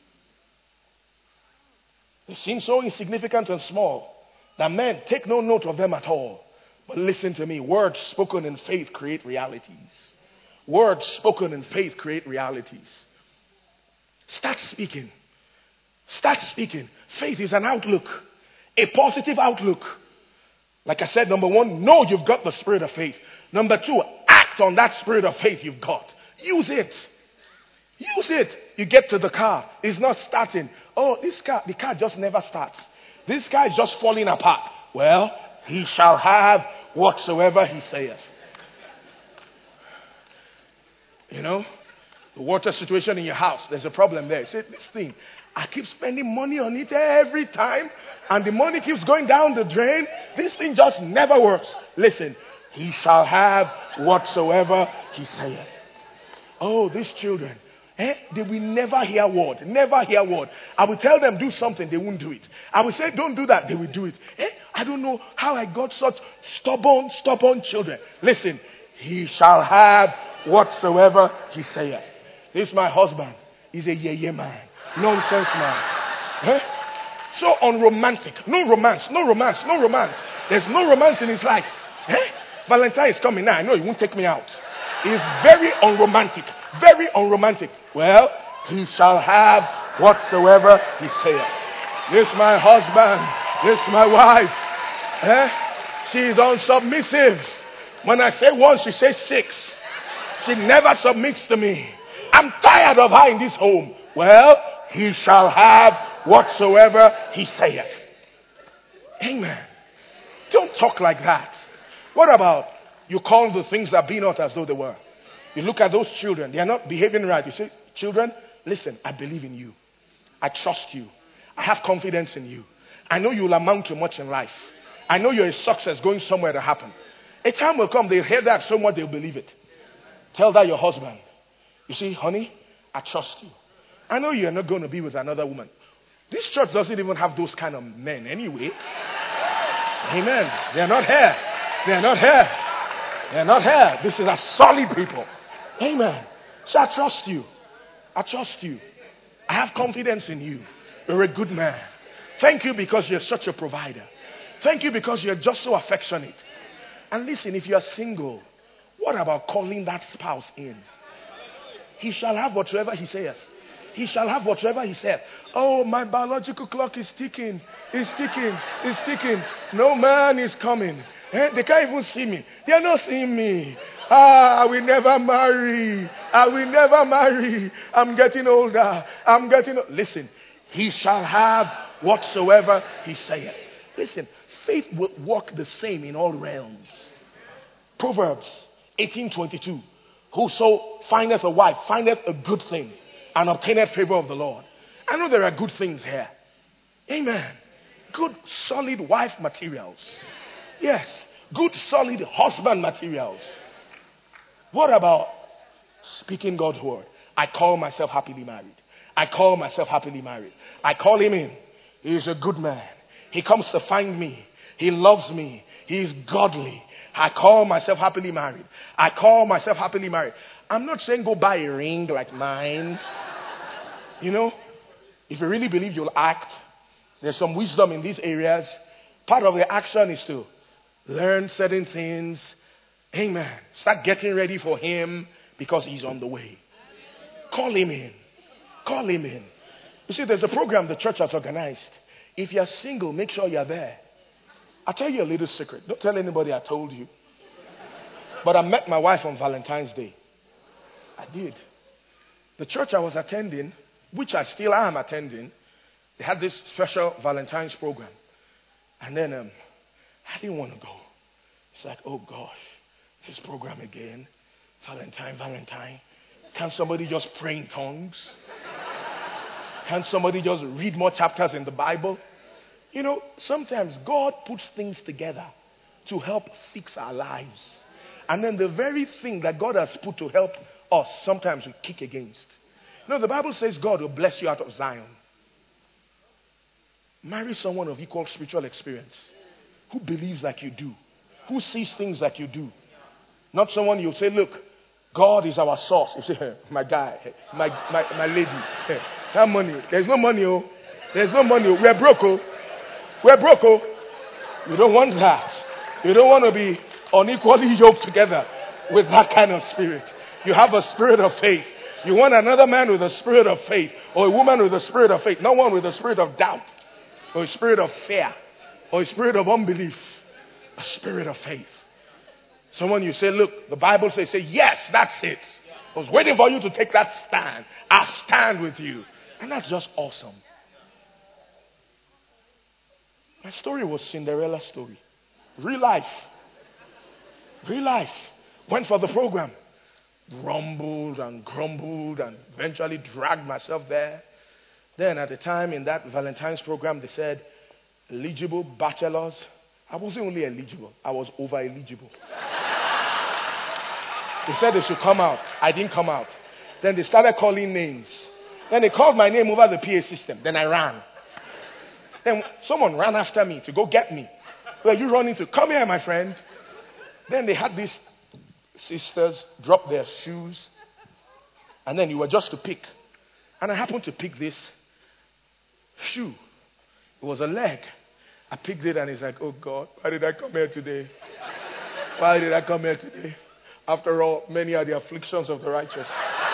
They seem so insignificant and small that men take no note of them at all. But listen to me. Words spoken in faith create realities. Words spoken in faith create realities. Start speaking. Start speaking. Faith is an outlook. A positive outlook. Like I said, number one, know you've got the spirit of faith. Number two, act on that spirit of faith you've got. Use it. Use it. You get to the car. It's not starting. Oh, the car just never starts. This car is just falling apart. Well, he shall have whatsoever he saith. You know, the water situation in your house, there's a problem there. You say, this thing, I keep spending money on it every time, and the money keeps going down the drain. This thing just never works. Listen, he shall have whatsoever he saith. Oh, these children, they will never hear word. Never hear word. I will tell them do something, they won't do it. I will say don't do that, they will do it. I don't know how I got such stubborn children. Listen, he shall have whatsoever he saith. This is my husband. He's a yeah man. Nonsense man. So unromantic. No romance. There's no romance in his life. Valentine is coming now. I know he won't take me out. He's very unromantic. Very unromantic. Well, he shall have whatsoever he saith. This is my husband. This is my wife. She's unsubmissive. When I say one, she says six. She never submits to me. I'm tired of her in this home. Well, he shall have whatsoever he saith. Amen. Don't talk like that. What about you call the things that be not as though they were? You look at those children. They are not behaving right. You say, children, listen, I believe in you. I trust you. I have confidence in you. I know you will amount to much in life. I know you're a success going somewhere to happen. A time will come, they'll hear that so much they'll believe it. Tell that your husband. You see, honey, I trust you. I know you're not going to be with another woman. This church doesn't even have those kind of men anyway. Amen. They're not here. They're not here. They're not here. This is a solid people. Amen. So I trust you. I trust you. I have confidence in you. You're a good man. Thank you because you're such a provider. Thank you because you're just so affectionate. And listen, if you're single, what about calling that spouse in? He shall have whatsoever he saith. He shall have whatsoever he saith. Oh, my biological clock is ticking. It's ticking. It's ticking. No man is coming. They can't even see me. They are not seeing me. I will never marry. I will never marry. I'm getting older. Listen, he shall have whatsoever he saith. Listen, faith will work the same in all realms. Proverbs 18:22. Whoso findeth a wife findeth a good thing and obtaineth favor of the Lord. I know there are good things here. Amen. Good solid wife materials. Yes. Good solid husband materials. What about speaking God's word? I call myself happily married. I call myself happily married. I call him in. He is a good man. He comes to find me. He loves me. He is godly. I call myself happily married. I call myself happily married. I'm not saying go buy a ring like mine. You know, if you really believe you'll act, there's some wisdom in these areas. Part of the action is to learn certain things. Amen. Start getting ready for him because he's on the way. Call him in. Call him in. You see, there's a program the church has organized. If you're single, make sure you're there. I'll tell you a little secret. Don't tell anybody I told you. But I met my wife on Valentine's Day. I did. The church I was attending, which I still am attending, they had this special Valentine's program. And then I didn't want to go. It's like, oh gosh, this program again. Valentine. Can't somebody just pray in tongues? Can't somebody just read more chapters in the Bible? You know, sometimes God puts things together to help fix our lives. And then the very thing that God has put to help us, sometimes we kick against. You know, the Bible says God will bless you out of Zion. Marry someone of equal spiritual experience, who believes like you do, who sees things like you do. Not someone you say, look, God is our source. You say, hey, my guy, hey, my lady, hey, that money. There's no money, oh. There's no money. We're broke, oh. We're broke, oh. You don't want that. You don't want to be unequally yoked together with that kind of spirit. You have a spirit of faith. You want another man with a spirit of faith, or a woman with a spirit of faith, not one with a spirit of doubt, or a spirit of fear, or a spirit of unbelief. A spirit of faith. Someone you say, look, the Bible says, say, yes, that's it. I was waiting for you to take that stand. I stand with you. And that's just awesome. My story was Cinderella's story. Real life. Real life. Went for the program. Grumbled and grumbled and eventually dragged myself there. Then at the time in that Valentine's program, they said, eligible bachelors. I wasn't only eligible, I was over eligible. They said they should come out. I didn't come out. Then they started calling names. Then they called my name over the PA system. Then I ran. Then someone ran after me to go get me. Where you running to? Come here, my friend. Then they had these sisters drop their shoes. And then you were just to pick. And I happened to pick this shoe. It was a leg. I picked it and it's like, oh God, why did I come here today? Why did I come here today? After all, many are the afflictions of the righteous.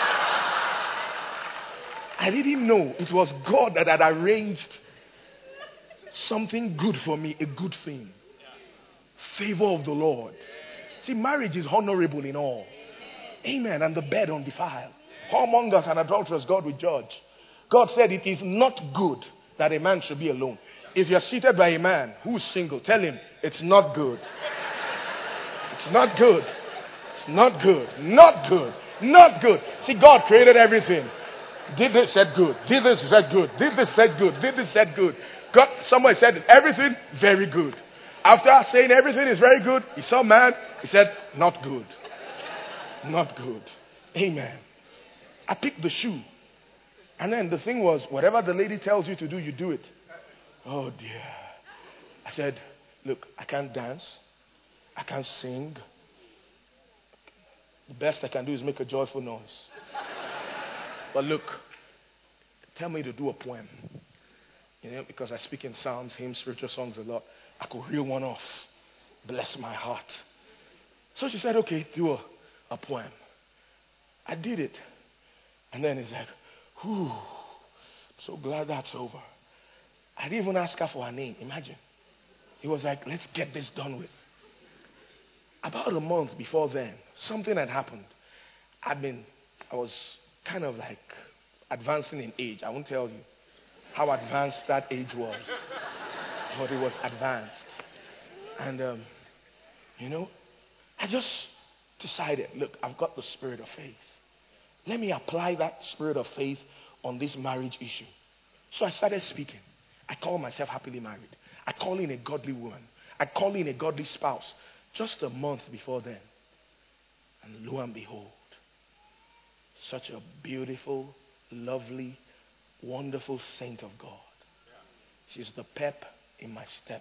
I didn't know it was God that had arranged something good for me, a good thing. Favor of the Lord. See, marriage is honorable in all. Amen. And the bed undefiled. Whoremongers and adulterers God will judge. God said it is not good that a man should be alone. If you're seated by a man who's single, tell him it's not good. It's not good. It's not good. Not good. Not good. See, God created everything. Did this, said good. Did this, said good. Did this, said good. Did this, said good. God, somebody said everything, very good. After saying everything is very good, he saw man, he said, not good. Not good. Amen. I picked the shoe. And then the thing was, whatever the lady tells you to do, you do it. Oh dear. I said, look, I can't dance. I can't sing. The best I can do is make a joyful noise. But look, tell me to do a poem. You know, because I speak in psalms, hymns, spiritual songs a lot. I could reel one off. Bless my heart. So she said, okay, do a poem. I did it. And then it's like, whew, so glad that's over. I didn't even ask her for her name. Imagine. He was like, let's get this done with. About a month before then, something had happened. I was kind of like advancing in age. I won't tell you how advanced that age was. But it was advanced. And, I just decided, look, I've got the spirit of faith. Let me apply that spirit of faith on this marriage issue. So I started speaking. I call myself happily married. I call in a godly woman. I call in a godly spouse. Just a month before then. And lo and behold, such a beautiful, lovely, wonderful saint of God. She's the pep in my step.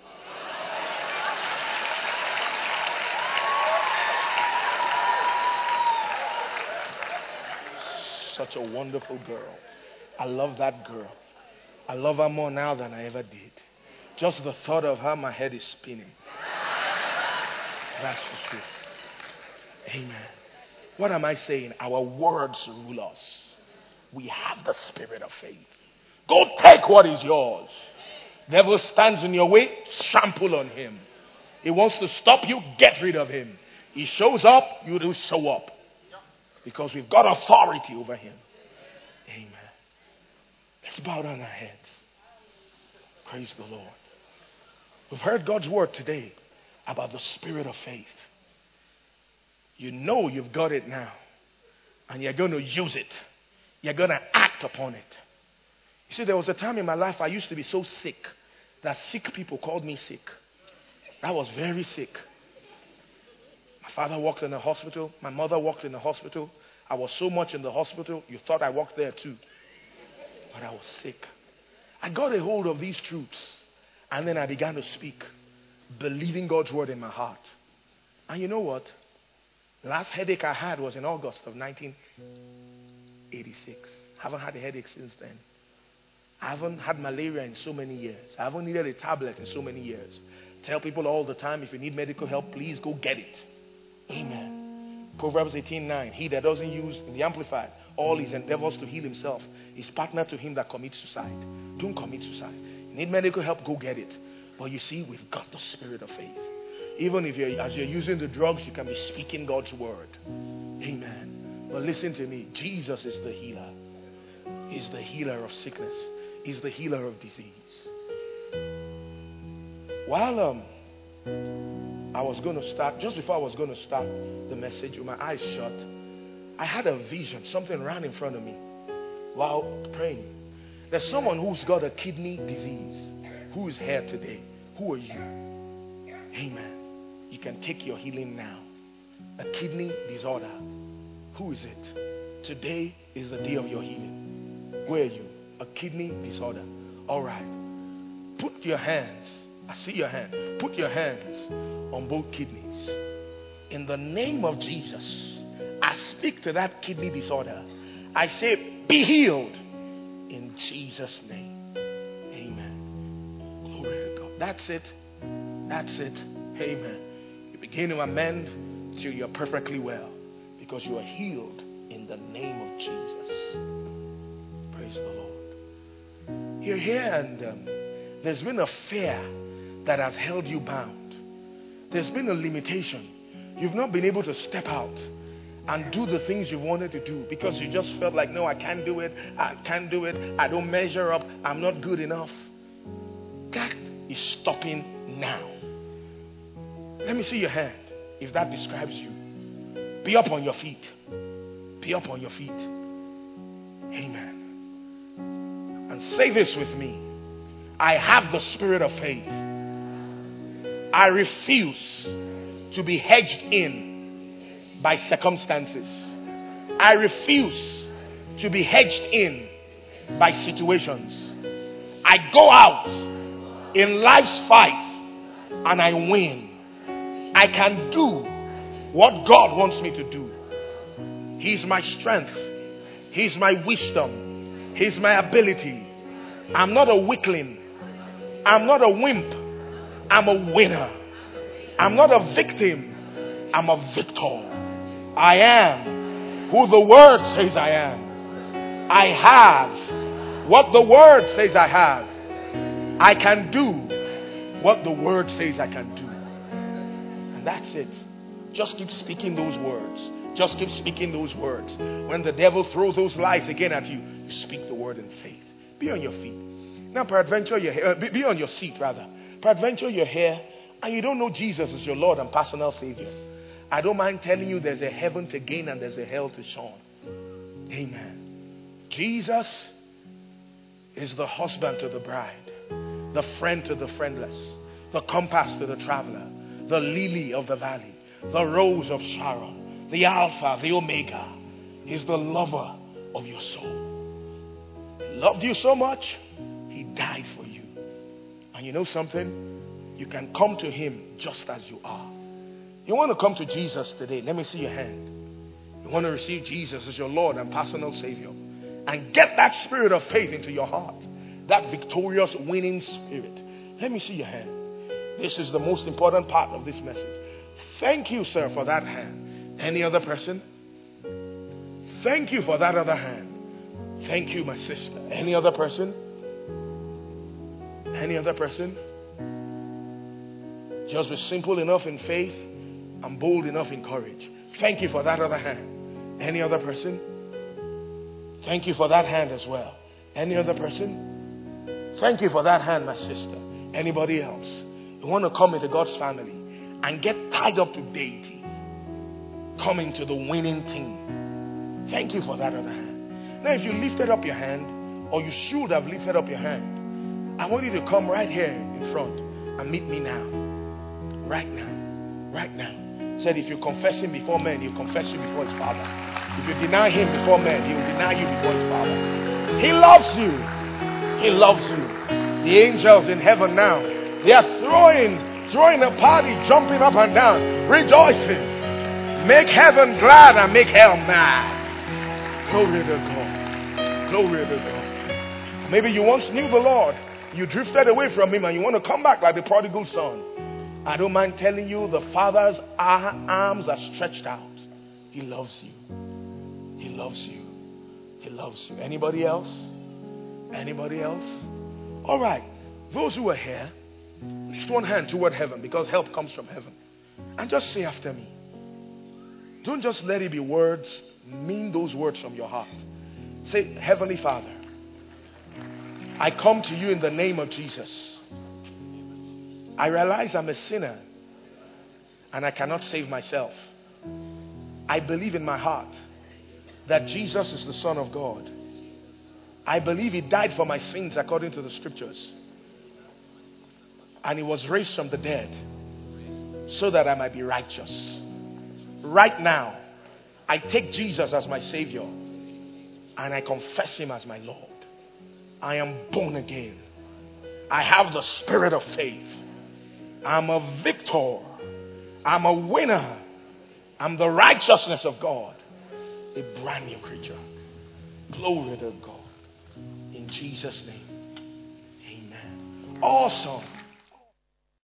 Such a wonderful girl. I love that girl. I love her more now than I ever did. Just the thought of her, my head is spinning. That's the truth. Amen. What am I saying? Our words rule us. We have the spirit of faith. Go take what is yours. Devil stands in your way, trample on him. He wants to stop you, get rid of him. He shows up, you do show up. Because we've got authority over him. Amen. Let's bow down our heads. Praise the Lord. We've heard God's word today about the spirit of faith. You know you've got it now. And you're going to use it. You're going to act upon it. You see, there was a time in my life I used to be so sick that sick people called me sick. I was very sick. My father worked in a hospital. My mother worked in a hospital. I was so much in the hospital, you thought I worked there too. But I was sick. I got a hold of these truths. And then I began to speak, believing God's word in my heart. And you know what? The last headache I had was in August of 1986. I haven't had a headache since then. I haven't had malaria in so many years. I haven't needed a tablet in so many years. Tell people all the time, if you need medical help, please go get it. Amen. Proverbs 18:9. He that doesn't use in the Amplified all his endeavors to heal himself is partner to him that commits suicide. Don't commit suicide. You need medical help, go get it. But you see, we've got the spirit of faith. Even if as you're using the drugs, you can be speaking God's word. Amen. But listen to me. Jesus is the healer. He's the healer of sickness. He's the healer of disease. While I was going to start, just before I was going to start the message with my eyes shut, I had a vision. Something ran in front of me while praying. There's someone who's got a kidney disease who is here today. Who are you? Amen. You can take your healing now. A kidney disorder. Who is it? Today is the day of your healing. Where are you? A kidney disorder. All right. Put your hands. I see your hand. Put your hands on both kidneys. In the name of Jesus, I speak to that kidney disorder. I say, be healed in Jesus' name. Amen. Glory to God. That's it. That's it. Amen. You begin to amend till you're perfectly well, because you are healed in the name of Jesus. Praise the Lord. You're here and there's been a fear that has held you bound. There's been a limitation. You've not been able to step out and do the things you wanted to do because you just felt like, no, I can't do it. I can't do it. I don't measure up. I'm not good enough. That is stopping now. Let me see your hand if that describes you. Be up on your feet. Be up on your feet. Amen. And say this with me. I have the spirit of faith. I refuse to be hedged in by circumstances. I refuse to be hedged in by situations. I go out in life's fight and I win. I can do what God wants me to do. He's my strength. He's my wisdom. He's my ability. I'm not a weakling. I'm not a wimp. I'm a winner. I'm not a victim. I'm a victor. I am who the word says I am. I have what the word says I have. I can do what the word says I can do. And that's it. Just keep speaking those words. Just keep speaking those words. When the devil throws those lies again at you, you speak the word in faith. Be on your feet. Now, peradventure, you're here. Be on your seat, rather. Peradventure, you're here and you don't know Jesus as your Lord and personal Savior. I don't mind telling you there's a heaven to gain and there's a hell to shun. Amen. Jesus is the husband to the bride, the friend to the friendless, the compass to the traveler, the lily of the valley, the rose of Sharon, the Alpha, the Omega. He's the lover of your soul. He loved you so much, He died for you. And you know something? You can come to Him just as you are. You want to come to Jesus today? Let me see your hand. You want to receive Jesus as your Lord and personal Savior and get that spirit of faith into your heart, that victorious winning spirit. Let me see your hand. This is the most important part of this message. Thank you, sir, for that hand. Any other person? Thank you for that other hand. Thank you, my sister. Any other person? Any other person? Just be simple enough in faith and bold enough in courage. Thank you for that other hand. Any other person? Thank you for that hand as well. Any other person? Thank you for that hand, my sister. Anybody else? You want to come into God's family and get tied up to deity. Come into the winning team. Thank you for that other hand. Now, if you lifted up your hand, or you should have lifted up your hand, I want you to come right here in front and meet me now. Right now. Right now. Said if you confess Him before men, He'll confess you before His Father. If you deny Him before men, He will deny you before His Father. He loves you. He loves you. The angels in heaven now, they are throwing a party, jumping up and down, rejoicing. Make heaven glad and make hell mad. Glory to God. Glory to God. Maybe you once knew the Lord. You drifted away from Him and you want to come back like the prodigal son. I don't mind telling you, the Father's arms are stretched out. He loves you. He loves you. He loves you. Anybody else? Anybody else? All right. Those who are here, lift one hand toward heaven, because help comes from heaven. And just say after me. Don't just let it be words, Mean those words from your heart. Say, Heavenly Father, I come to you in the name of Jesus. I realize I'm a sinner and I cannot save myself. I believe in my heart that Jesus is the Son of God. I believe He died for my sins according to the scriptures. And He was raised from the dead so that I might be righteous. Right now, I take Jesus as my Savior and I confess Him as my Lord. I am born again. I have the spirit of faith. I'm a victor. I'm a winner. I'm the righteousness of God. A brand new creature. Glory to God. In Jesus' name. Amen. Awesome.